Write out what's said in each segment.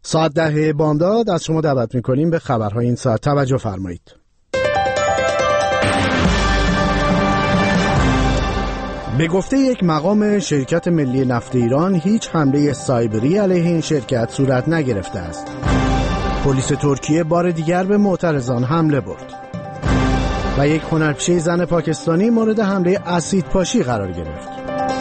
ساعت 10 بامداد از شما دعوت می‌کنیم به خبرهای این ساعت توجه فرمایید. به گفته یک مقام شرکت ملی نفت ایران هیچ حمله سایبری علیه این شرکت صورت نگرفته است. پلیس ترکیه بار دیگر به معترضان حمله برد و یک هنرپیشه زن پاکستانی مورد حمله اسیدپاشی قرار گرفت.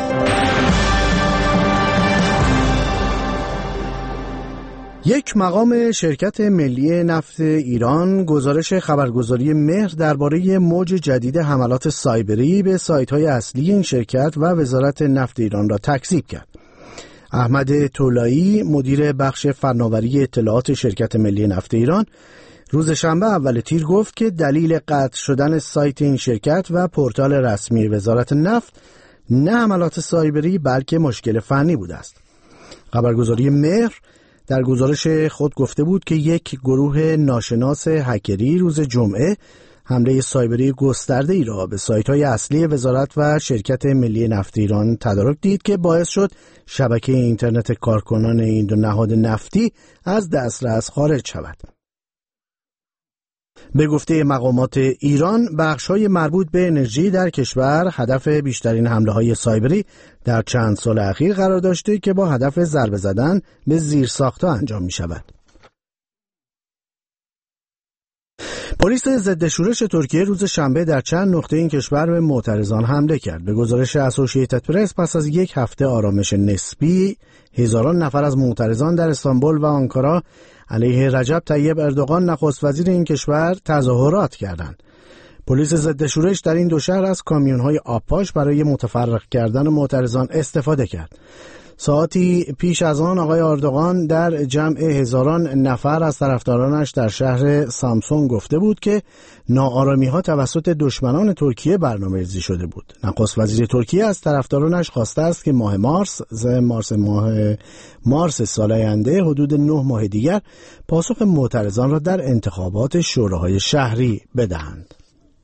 یک مقام شرکت ملی نفت ایران گزارش خبرگزاری مهر درباره موج جدید حملات سایبری به سایت‌های اصلی این شرکت و وزارت نفت ایران را تکذیب کرد. احمد طولایی مدیر بخش فناوری اطلاعات شرکت ملی نفت ایران روز شنبه اول تیر گفت که دلیل قطع شدن سایت این شرکت و پورتال رسمی وزارت نفت نه حملات سایبری بلکه مشکل فنی بوده است. خبرگزاری مهر در گزارش خود گفته بود که یک گروه ناشناس هکری روز جمعه حمله سایبری گسترده ای را به سایت‌های اصلی وزارت و شرکت ملی نفت ایران تدارک دید که باعث شد شبکه اینترنت کارکنان این دو نهاد نفتی از دسترس خارج شود. به گفته مقامات ایران، بخش‌های مربوط به انرژی در کشور هدف بیشترین حمله‌های سایبری در چند سال اخیر قرار داشته که با هدف ضربه زدن به زیرساخت‌ها انجام می‌شود. پلیس ضد شورش ترکیه روز شنبه در چند نقطه این کشور به معترضان حمله کرد. به گزارش اسوسییتد پرس پس از یک هفته آرامش نسبی، هزاران نفر از معترضان در استانبول و آنکارا علیه رجب طیب اردوغان نخست وزیر این کشور تظاهرات کردند. پلیس ضد شورش در این دو شهر از کامیون‌های آبپاش برای متفرق کردن معترضان استفاده کرد. ساعتی پیش از آن آقای اردوغان در جمع هزاران نفر از طرفدارانش در شهر سامسون گفته بود که ناآرامی‌ها توسط دشمنان ترکیه برنامه‌ریزی شده بود. نخست وزیر ترکیه از طرفدارانش خواسته است که ماه مارس سال آینده حدود 9 ماه دیگر پاسخ معترضان را در انتخابات شوراهای شهری بدهند.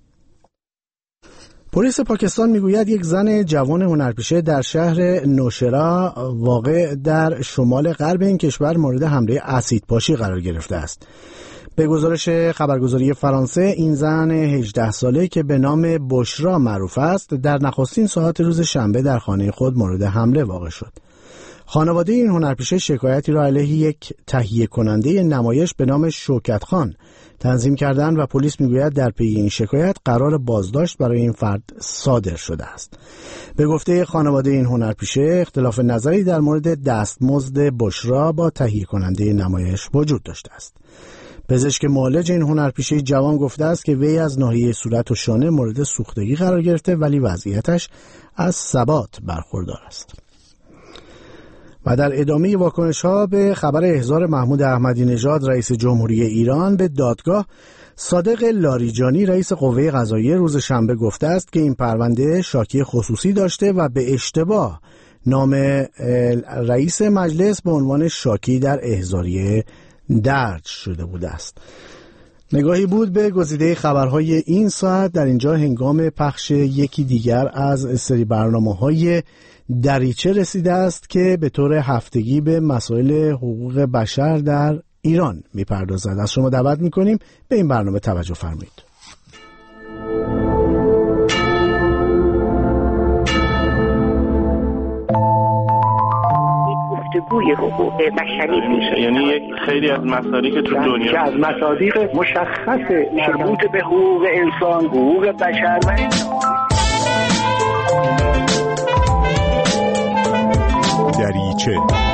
پلیس پاکستان میگوید یک زن جوان هنرپیشه در شهر نوشهرا واقع در شمال غرب این کشور مورد حمله اسیدپاشی قرار گرفته است. به گزارش خبرگزاری فرانسه، این زن 18 ساله که به نام بشرا معروف است در نخستین ساعات روز شنبه در خانه خود مورد حمله واقع شد. خانواده این هنرپیشه شکایتی را علیه یک تهیه کننده نمایش به نام شوکت خان تنظیم کردند و پلیس میگوید در پی این شکایت قرار بازداشت برای این فرد صادر شده است. به گفته خانواده این هنرپیشه، اختلاف نظری در مورد دستمزد بشرا با تهیه کننده نمایش وجود داشته است. پزشک معالج این هنرپیشه جوان گفته است که وی از ناحیه صورت و شانه مورد سوختگی قرار گرفته ولی وضعیتش از ثبات برخوردار است. و در ادامه واکنش‌ها به خبر احضار محمود احمدی نژاد رئیس جمهوری ایران به دادگاه، صادق لاریجانی رئیس قوه قضاییه روز شنبه گفته است که این پرونده شاکی خصوصی داشته و به اشتباه نام رئیس مجلس به عنوان شاکی در احضاریه درج شده بوده است. نگاهی بود به گزیده خبرهای این ساعت. در اینجا هنگام پخش یکی دیگر از سری برنامه‌های دریچه رسیده است که به طور هفتگی به مسائل حقوق بشر در ایران میپردازد. از شما دعوت میکنیم به این برنامه توجه فرمایید. گفتگوی حقوق بشری میشه، یعنی یک خیلی از مسائلی که تو دنیا که از مصادیق مشخص مربوط به حقوق انسان، حقوق بشر و دریچه.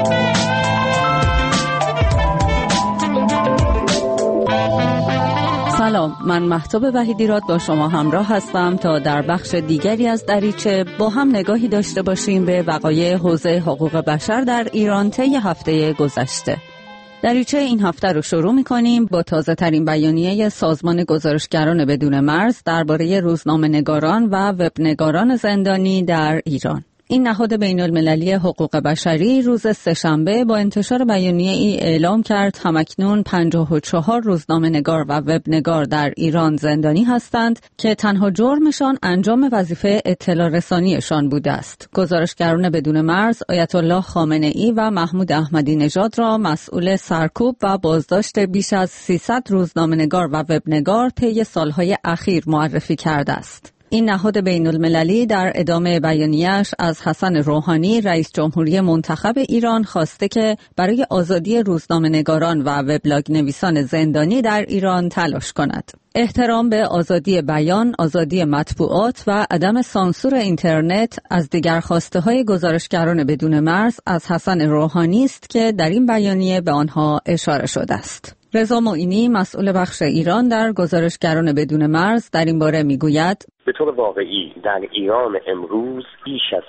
سلام، من مهتاب وحیدیراد با شما همراه هستم تا در بخش دیگری از دریچه با هم نگاهی داشته باشیم به وقایع حوزه حقوق بشر در ایران طی هفته گذشته. دریچه این هفته رو شروع می‌کنیم با تازه ترین بیانیه سازمان گزارشگران بدون مرز درباره روزنامه‌نگاران و وبنگاران زندانی در ایران. این نهاد بین‌المللی حقوق بشری روز سه‌شنبه با انتشار بیانیه‌ای اعلام کرد همکنون 54 روزنامه‌نگار و وبنگار در ایران زندانی هستند که تنها جرمشان انجام وظیفه اطلاع رسانیشان بوده است. گزارشگران بدون مرز آیت الله خامنه‌ای و محمود احمدی نژاد را مسئول سرکوب و بازداشت بیش از 300 روزنامه‌نگار و وبنگار طی سالهای اخیر معرفی کرده است. این نهاد بین‌المللی در ادامه بیانیه‌اش از حسن روحانی رئیس جمهوری منتخب ایران خواسته که برای آزادی روزنامه‌نگاران و وبلاگ نویسان زندانی در ایران تلاش کند. احترام به آزادی بیان، آزادی مطبوعات و عدم سانسور اینترنت از دیگر خواسته‌های گزارشگران بدون مرز از حسن روحانی است که در این بیانیه به آنها اشاره شده است. رضا معینی مسئول بخش ایران در گزارشگران بدون مرز در این باره میگوید: به طور واقعی در ایران امروز بیش از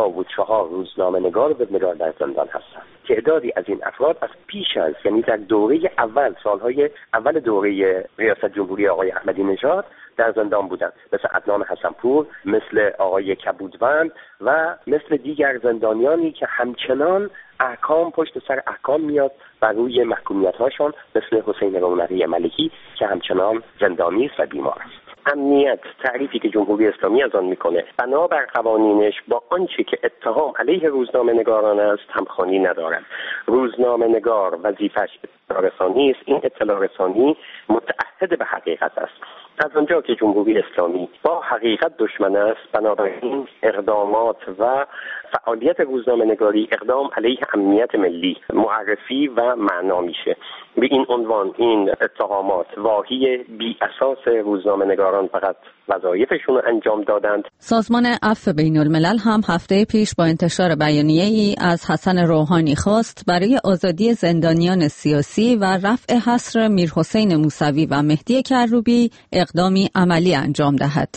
54 روزنامه‌نگار و وبنگار در زندان هستند. تعدادی از این افراد از پیش از یعنی در دوره اول سالهای اول دوره ریاست جمهوری آقای احمدی نژاد در زندان بودند، مثل عدنان حسنپور، مثل آقای کبودوند و مثل دیگر زندانیانی که همچنان احکام پشت سر احکام میاد و روی محکومیت‌هاشون، مثل حسین رونقی ملکی که همچنان زندانی است و بیمار است. امنیت، تعریفی که جمهوری اسلامی از آن میکنه بنابر قوانینش با آنچه که اتهام علیه روزنامه‌نگاران است همخوانی ندارد. روزنامه‌نگار وظیفه‌اش اطلاع رسانی است. این اطلاع رسانی متعهد به حقیقت است. از آنجا که جمهوری اسلامی با حقیقت دشمن است، بنابراین اقدامات و فعالیت روزنامه‌نگاری اقدام علیه امنیت ملی معرفی و معنا میشه. به این عنوان این اتهامات واهی بی اساس. روزنامه‌نگاران فقط وظایفشون رو انجام دادند. سازمان عفو بین‌الملل هم هفته پیش با انتشار بیانیه‌ای از حسن روحانی خواست برای آزادی زندانیان سیاسی و رفع حصر میرحسین موسوی و مهدی کروبی اقدامی عملی انجام دهد.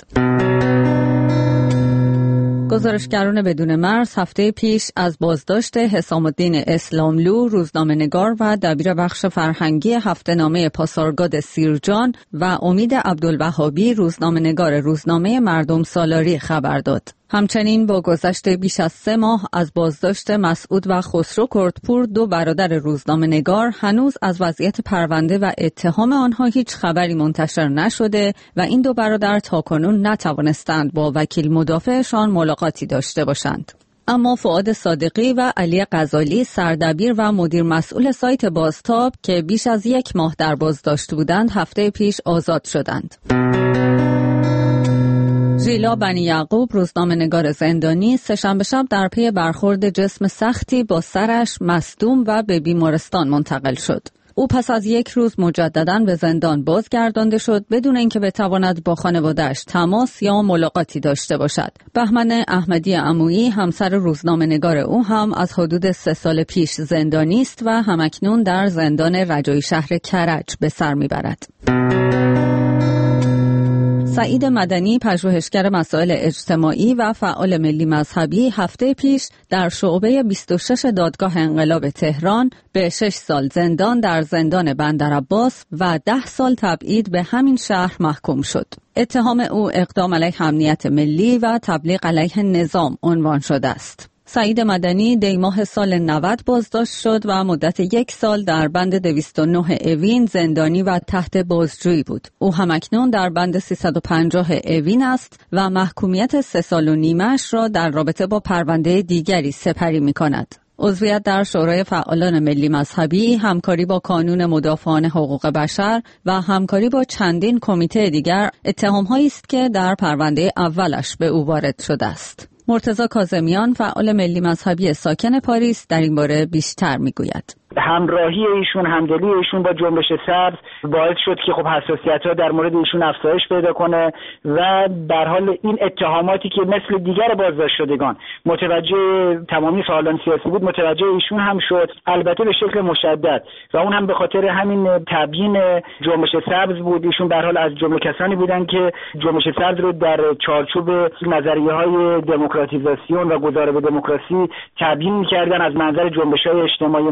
گزارشگران بدون مرز هفته پیش از بازداشت حسام الدین اسلاملو روزنامه‌نگار و دبیر بخش فرهنگی هفته‌نامه پاسارگاد سیرجان و امید عبدالوهابی روزنامه‌نگار روزنامه مردم سالاری خبر داد. همچنین با گذشت بیش از 3 ماه از بازداشت مسعود و خسرو کردپور، 2 برادر روزنامه‌نگار، هنوز از وضعیت پرونده و اتهام آنها هیچ خبری منتشر نشده و این 2 برادر تاکنون نتوانستند با وکیل مدافعشان ملاقاتی داشته باشند. اما فؤاد صادقی و علی غزالی سردبیر و مدیر مسئول سایت بازتاب که بیش از 1 ماه در بازداشت بودند هفته پیش آزاد شدند. ژیلا بنی یعقوب روزنامه‌نگار زندانی سه‌شنبه شب در پی برخورد جسم سختی با سرش مصدوم و به بیمارستان منتقل شد. او پس از 1 روز مجدداً به زندان بازگردانده شد بدون اینکه بتواند با خانواده‌اش تماس یا ملاقاتی داشته باشد. بهمن احمدی عمویی همسر روزنامه‌نگار او هم از حدود 3 سال پیش زندانی است و همکنون در زندان رجایی شهر کرج به سر می‌برد. سعید مدنی پژوهشگر مسائل اجتماعی و فعال ملی مذهبی هفته پیش در شعبه 26 دادگاه انقلاب تهران به 6 سال زندان در زندان بندرعباس و 10 سال تبعید به همین شهر محکوم شد. اتهام او اقدام علیه امنیت ملی و تبلیغ علیه نظام عنوان شده است. سعید مدنی دیماه سال 90 بازداشت شد و مدت 1 سال در بند 209 اوین زندانی و تحت بازجویی بود. او همکنون در بند 350 اوین است و محکومیت 3 سال و نیمه‌اش را در رابطه با پرونده دیگری سپری می‌کند. عضویت در شورای فعالان ملی مذهبی، همکاری با کانون مدافعان حقوق بشر و همکاری با چندین کمیته دیگر اتهام‌هایی است که در پرونده اولش به او وارد شده است. مرتضی کاظمیان فعال ملی مذهبی ساکن پاریس در این باره بیشتر میگوید. همراهی ایشون، همدلی ایشون با جنبش سبز باعث شد که خب حساسیت‌ها در مورد ایشون افزایش پیدا کنه و در حال این اتهاماتی که مثل دیگر بازداشت شدگان متوجه تمامی فعالان سیاسی بود، متوجه ایشون هم شد، البته به شکل مشدد و اون هم به خاطر همین تبیین جنبش سبز بود. ایشون در حال از جمله کسانی بودن که جنبش سبز رو در چارچوب نظریه‌های دموکراتیزاسیون و گذار به دموکراسی تبیین می‌کردن از منظر جنبش‌های اجتماعی مدرن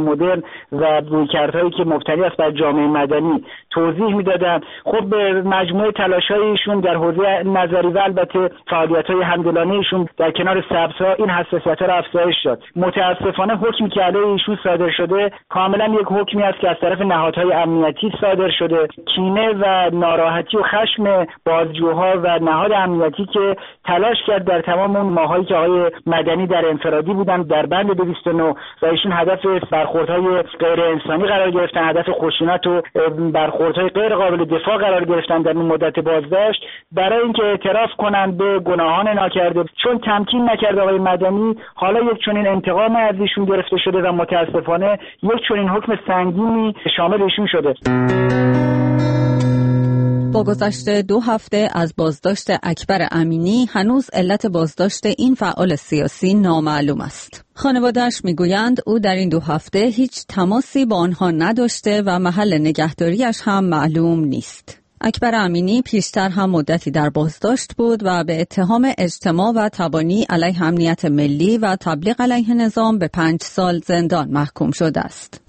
و رویکردهایی که مبتنی است بر جامعه مدنی توضیح میدادن. خب به مجموعه تلاش‌های ایشون در حوزه نظری و البته فعالیت‌های همدلانه ایشون در کنار سبزها این حساسیت‌ها را افزایش داد. متأسفانه حکمی که علیه ایشون صادر شده کاملا یک حکمی است که از طرف نهادهای امنیتی صادر شده. کینه و ناراحتی و خشم بازجوها و نهاد امنیتی که تلاش کرد در تمام اون ماهایی که آقای مدنی در انفرادی بودن در بند 209 و ایشون هدف برخوردهای غیر انسانی قرار گرفتن، هدف خشونت و برخوردهای غیر قابل دفاع قرار گرفتن در اون مدت بازداشت، برای اینکه اعتراف کنند به گناهان ناکرده. چون تمکین نکرد آقای مدنی، حالا یک چنین انتقام از ایشون گرفته شده و متاسفانه یک چنین حکم سنگینی شامل ایشون شده. با گذشت 2 هفته از بازداشت اکبر امینی هنوز علت بازداشت این فعال سیاسی نامعلوم است. خانواده‌اش میگویند او در این 2 هفته هیچ تماسی با آنها نداشته و محل نگهداریش هم معلوم نیست. اکبر امینی پیشتر هم مدتی در بازداشت بود و به اتهام اجتماع و تبانی علیه امنیت ملی و تبلیغ علیه نظام به 5 سال زندان محکوم شده است.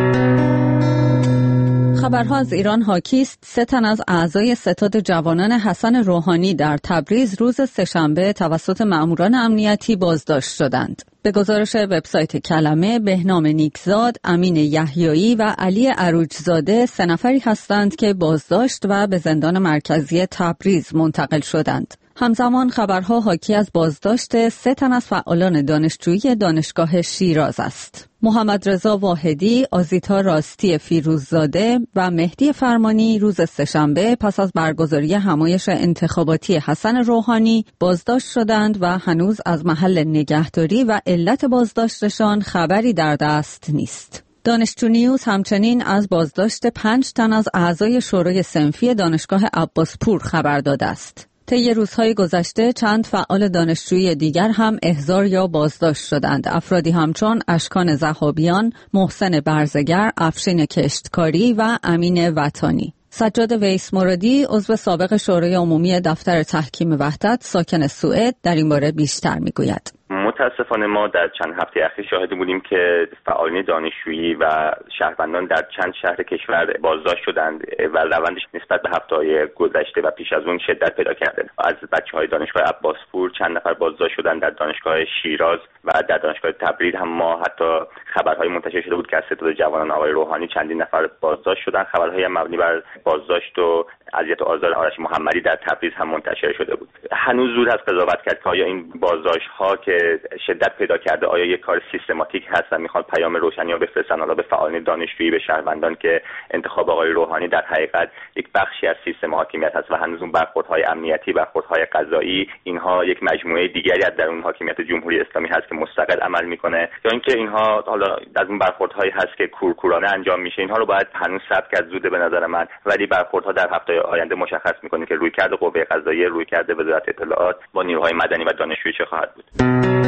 خبرها از ایران حاکی است 3 تن از اعضای ستاد جوانان حسن روحانی در تبریز روز سه‌شنبه توسط مأموران امنیتی بازداشت شدند. به گزارش وبسایت کلمه، بهنام نیکزاد، امین یحیایی و علی عروجزاده 3 نفری هستند که بازداشت و به زندان مرکزی تبریز منتقل شدند. همزمان خبرها حاکی از بازداشت 3 تن از فعالان دانشجویی دانشگاه شیراز است. محمد رضا واحدی، آزیتا راستی فیروززاده و مهدی فرمانی روز سه‌شنبه پس از برگزاری همایش انتخاباتی حسن روحانی بازداشت شدند و هنوز از محل نگهداری و علت بازداشتشان خبری در دست نیست. دانشجو نیوز همچنین از بازداشت 5 تن از اعضای شورای صنفی دانشگاه عباسپور خبر داده است. طی روزهای گذشته چند فعال دانشجویی دیگر هم احضار یا بازداشت شدند. افرادی همچون اشکان ذهابیان، محسن برزگر، افشین کشتکاری و امین وطانی. سجاد ویس مرادی، عضو سابق شورای عمومی دفتر تحکیم وحدت ساکن سوئد، در این باره بیشتر میگوید. متاسفانه ما در چند هفته اخیر شاهد بودیم که فعالین دانشجویی و شهروندان در چند شهر کشور بازداشت شدند و روندش نسبت به هفته‌های گذشته و پیش از اون شدت پیدا کرده. از بچه‌های دانشگاه عباسپور چند نفر بازداشت شدند، در دانشگاه شیراز و در دانشگاه تبریز هم ما حتی خبرهای منتشر شده بود که از ستاد جوانان آقای روحانی چندین نفر بازداشت شدند. خبرهای مبنی بر بازداشت و اذیت و آزار آرش محمدی در تبریز هم منتشر شده بود. هنوز زود است قضاوت کرد که آیا این بازداشت‌ها که شدت پیدا کرده آیا یک کار سیستماتیک هست و میخوان پیام روشنی رو بفرستن حالا به فعالین دانشجویی، به شهروندان که انتخاب آقای روحانی در حقیقت یک بخشی از سیستم حاکمیت هست و هنوز اون برخوردهای امنیتی، برخوردهای قضایی، اینها یک مجموعه دیگری از درون حاکمیت جمهوری اسلامی هست که مستقل عمل میکنه، یا اینکه اینها حالا از اون برخوردهایی هست که کورکورانه انجام میشه. اینها رو باید هنوز ثبت کرد، زوده به نظر من، ولی برخوردها در هفته آینده مشخص میکنه که رویکرد قوه قضاییه، رویکرد وزارت اطلاعات با نیروهای مدنی و دانشجویی چه خواهد بود.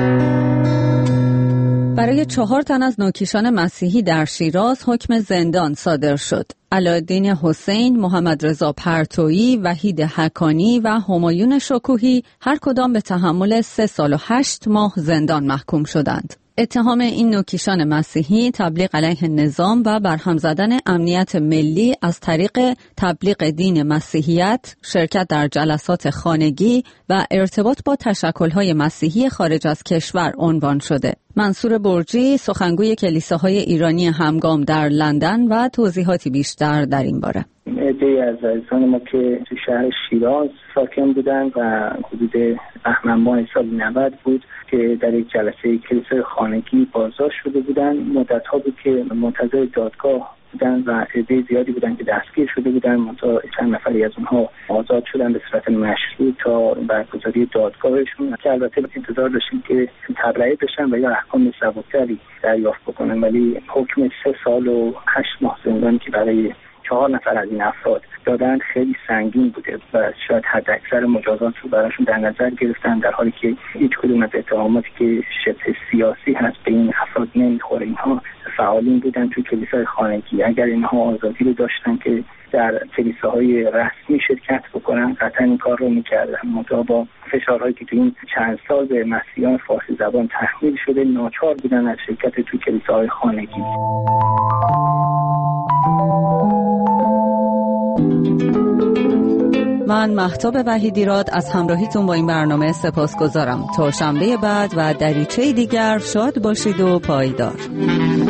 برای 4 تن از نوکیشان مسیحی در شیراز حکم زندان صادر شد. علایالدین حسین، محمد رضا پرتویی، وحید حکانی و همایون شکوهی هر کدام به تحمل 3 سال و 8 ماه زندان محکوم شدند. اتهام این نوکیشان مسیحی تبلیغ علیه نظام و برهم زدن امنیت ملی از طریق تبلیغ دین مسیحیت، شرکت در جلسات خانگی و ارتباط با تشکل‌های مسیحی خارج از کشور عنوان شده. منصور برجی، سخنگوی کلیساهای ایرانی همگام در لندن و توضیحاتی بیشتر در این باره. عده‌ای از عزیزان ما که تو شهر شیراز ساکن بودن و حدود بهمن ماه سال 90 بود که در یک جلسه کلیسای خانگی بازداشت شده بودن. مدت‌ها بود که منتظر دادگاه بودن و عده زیادی بودن که دستگیر شده بودن، منتها چند نفری از اونها آزاد شدن به صورت مشروط تا برگزاری دادگاهشون، که البته انتظار داشتیم که تبرئه بشن و یا احکام سبکتری دریافت بکنن، ولی حکم 3 سال و 8 ماه زندان که برای 4 نفر از این افراد دادن خیلی سنگین بوده و شاید حداکثر مجازات رو براشون در نظر گرفتن، در حالی که هیچ کدوم از اتهاماتی که شبه سیاسی هست به این افراد نمیخوره. اینها فعالین بودن توی کلیسای خانگی. اگر اینها آزادی رو داشتن که در کلیساهای رسمی شرکت بکنن قطعا این کار رو میکردن، منتها با فشارهایی که تو این چند سال به مسیحیان فارسی زبان تحمیل شده ناچار بودن از شرکت تو کلیساهای خانگی. من مهتاب وحیدیراد از همراهیتون با این برنامه سپاسگزارم. تا شنبه بعد و دریچه دیگر شاد باشید و پایدار.